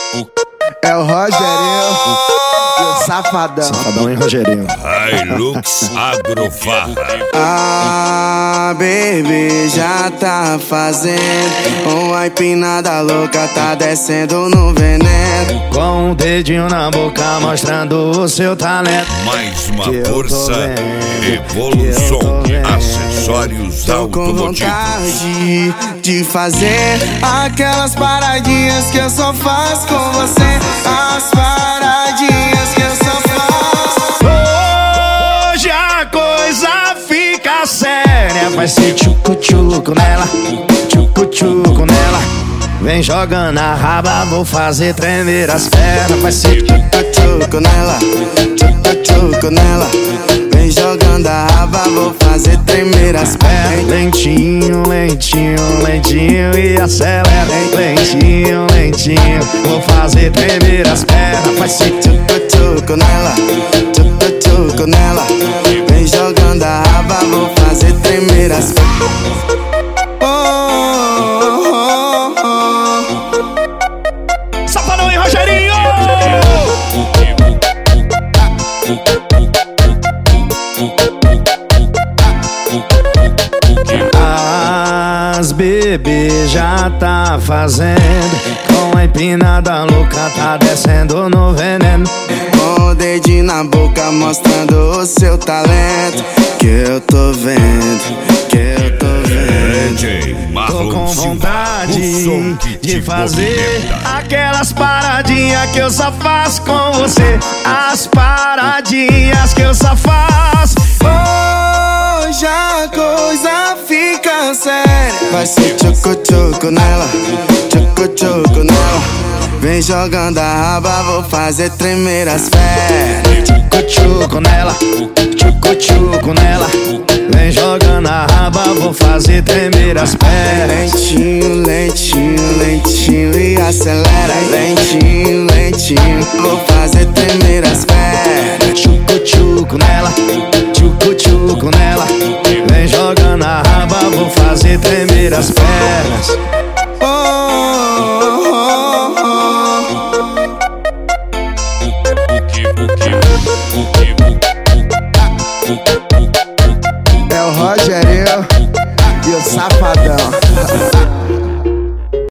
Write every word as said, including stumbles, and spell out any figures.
É o Rogerinho e o Safadão. Safadão e Rogerinho. Hilux Agrofarra. Ah, baby, já tá fazendo uma empinada louca, tá descendo no veneno. Com um dedinho na boca mostrando o seu talento. Mais uma Que eu tô força, vendo, Evolução, que eu tô vendo. acessórios Tô com automotivos. vontade de fazer aquelas paradinhas que eu só faço com você. As paradinhas que eu só faço. Hoje a coisa fica séria. Vai ser tchucu-tchucu nela, tchucu-tchucu nela. Vem jogando a raba, vou fazer tremer as pernas. Vai ser Tchucu nela, tchucu nela. Vem jogando a raba, vou fazer tremer as pernas. lentinho, lentinho, lentinho e acelera. Lentinho, lentinho, vou fazer tremer as pernas. Vai ser Tchucu nela, tchucu nela. Vem jogando a raba, vou fazer tremer as pernas. Oh, oh, oh. Safadão e Rogerinho! As bebê já tá fazendo. Com a empinada louca tá descendo no veneno. Com o dedinho na boca mostrando o seu talento. Que eu tô vendo, que eu tô vendo. D J Tô Marlon com Silva, vontade o som que de te fazer movimenta. aquelas paradinhas que eu só faço com você. As paradinhas que eu só faço. Hoje a coisa fica séria. Vai ser tchucu-tchucu nela, tchucu-tchucu nela. Vem jogando a raba, vou fazer tremer as pernas. Tchucu-tchucu nela, tchucu-tchucu nela. Vem jogando a raba, vou fazer tremer as pernas. Lentinho, lentinho, lentinho e acelera. Lentinho, lentinho, vou fazer tremer as pernas. Tchucu-tchucu nela, tchucu-tchucu nela. Vem jogando a raba, vou fazer tremer as pernas.